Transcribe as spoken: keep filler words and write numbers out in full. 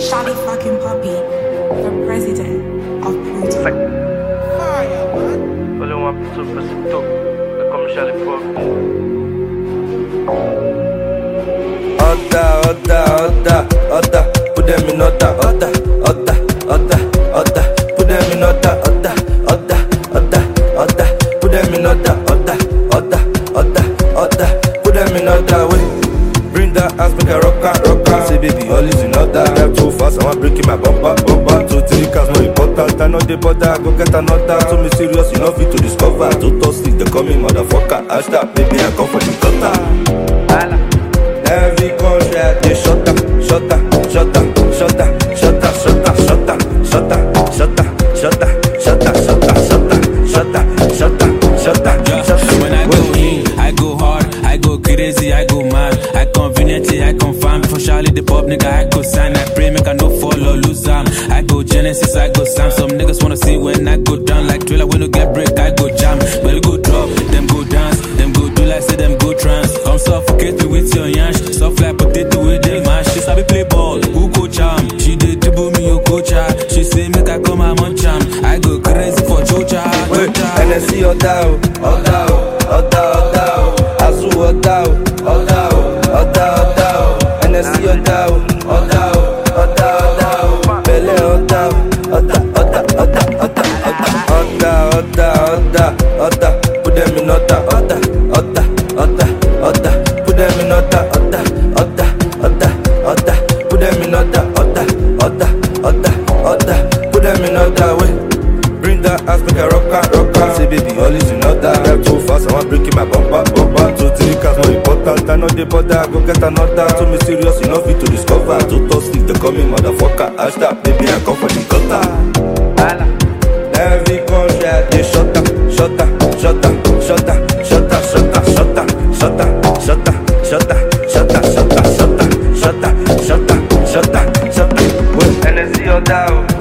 Shawty fucking puppy, the president of Pluto. Fire, man. Only one two percent two. They come Charlie Pop. Oda, oda, oda, oda. Put them in order, oda, oda, oda, oda. Put them in order, oda, oda, oda, oda. Put them in order, oda, oda, oda, oda. Put them in order, wait. Bring that ass, make a rocker, rocker. Say baby, all is in order. I'm too fast, I'm breaking my bumper, bumper. Two, three cars, no important. I know the border, go get another. So me serious, you know fit to discover. Two toss sleep, they call me motherfucker. Hashtag, baby, I come for the gutter. Every country, they shut up, shut up, shut up, shut up, shut up, shut up, shut up, shut up, shut up, shut up, shut up, shut up, shut up, shut up, shut up, shut up, shut up. When I go in, I go hard, I go crazy, I go mad. I conveniently, I confirm. Before Charlie the pop nigga, I go sign. I pray make I no fall or lose am. I go Genesis, I go Sam. Some niggas wanna see when I go down like Thriller. When you get break, I go jam. But you go drop, them go dance, them go do like say them go trance. Come suffocate me with your yansh, soft like potato with them mash. She sabi play ball, who go charm? She did dribble me, you coach her. She say make I come and munch am. I go crazy for Chocha. N S C Oda, Oda, Oda, Oda, Azu Oda, Oda, Oda, Oda, N S C Oda, Oda, Oda, Oda, Bele Oda, Oda, Oda, Oda, Oda, Oda, Oda, Oda, Oda, put them in order, Oda, Oda, Oda, Oda, put them in order, Oda, Oda, Oda, Oda, put them in order, Oda, Oda, Oda, Oda, put them in order, wait. Bring that ass, make a rocker, rocker. Say baby, all is in order. I'm too fast, I'm breaking my bumper, bumper. Two, three cars, no important. I know the border, go get another. So me serious, you know fit to discover. Two toss sleep, they call me motherfucker. Hashtag, baby, I come for the gutter. Every country, they shut up, shut up, shut up, shut up, shut up, shut up, shut up, shut up, shut up, shut up, shut up, shut up, shut up, shut up, shut up, shut up, shut up. N S C Oda.